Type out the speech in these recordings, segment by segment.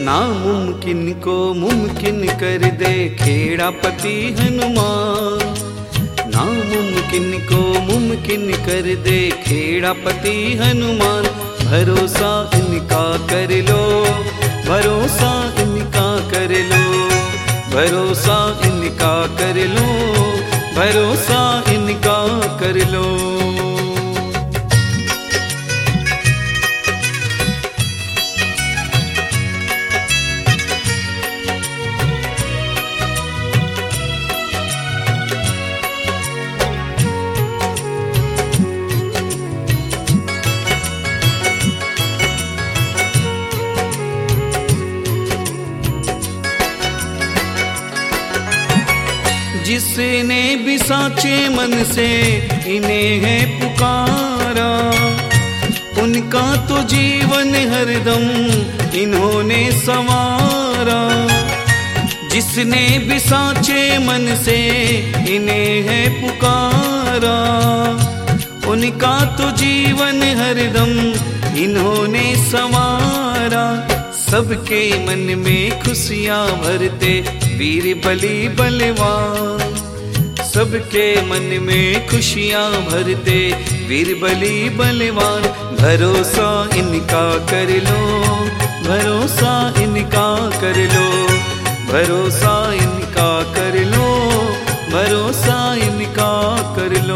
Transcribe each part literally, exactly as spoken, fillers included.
नामुमकिन को मुमकिन कर दे खेड़ापति हनुमान। नामुमकिन को मुमकिन कर दे खेड़ापति हनुमान। भरोसा इनका कर लो, भरोसा इनका कर लो, भरोसा इनका कर लो, भरोसा इनका कर लो। जिसने भी साचे मन से इन्हें है पुकारा, उनका तो जीवन हरदम इन्होंने संवारा। जिसने भी साचे मन से इन्हें है पुकारा, उनका तो जीवन हरदम इन्होंने संवारा। सबके मन में खुशियाँ भरते वीर बली बलवान। सबके मन में खुशियाँ भरते वीर बली बलवान। भरोसा इनका कर लो, भरोसा इनका कर लो, भरोसा इनका कर लो, भरोसा इनका कर लो।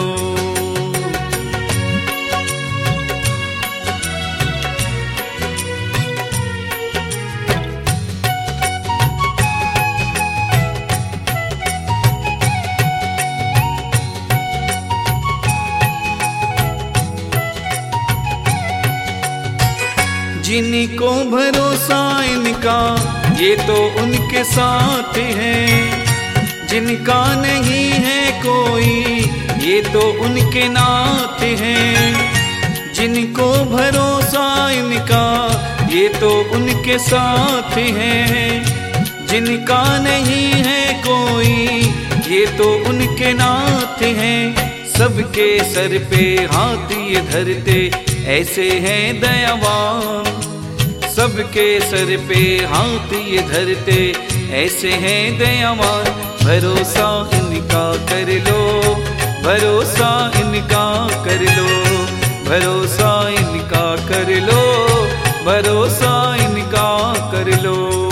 जिनको भरोसा इनका ये तो उनके साथ है, जिनका नहीं है कोई ये तो उनके नाथ है। जिनको भरोसा इनका ये तो उनके साथ है, जिनका नहीं है कोई ये तो उनके नाथ है। सबके सर पे हाथ ये धरते ऐसे हैं दयावान। सबके सर पे हाथ ये धरते ऐसे हैं दयावान। भरोसा इनका कर लो, भरोसा इनका कर लो, भरोसा इनका कर लो, भरोसा इनका कर लो।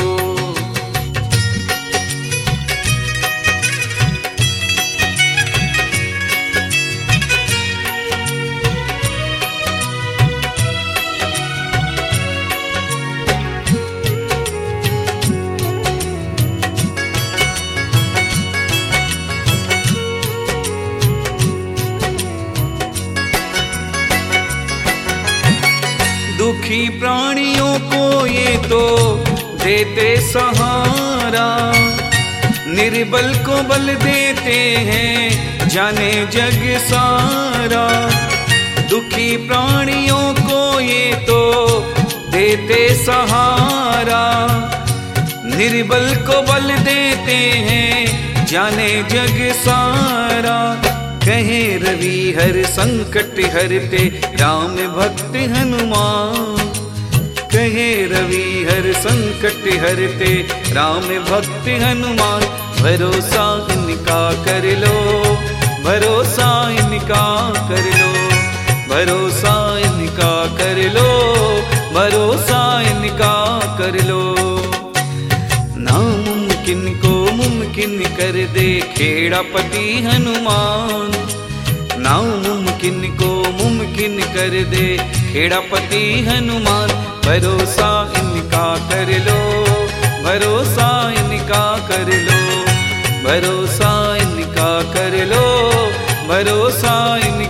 दुखी प्राणियों को ये तो देते सहारा, निर्बल को बल देते हैं जाने जग सारा। दुखी प्राणियों को ये तो देते सहारा, निर्बल को बल देते हैं जाने जग सारा। कहे रवि हर संकट हरते राम भक्त हनुमान। कहे रवि हर संकट हरते राम भक्त हनुमान। भरोसा इनका कर लो, भरोसा इनका कर लो, भरोसा इनका कर लो, भरोसा इनका कर लो। नामुमकिन को मुमकिन कर दे खेड़ापति हनुमान। नामुमकिन को मुमकिन कर दे खेड़ापति हनुमान। भरोसा इनका कर लो, भरोसा इनका कर लो, भरोसा इनका कर लो, भरोसा इन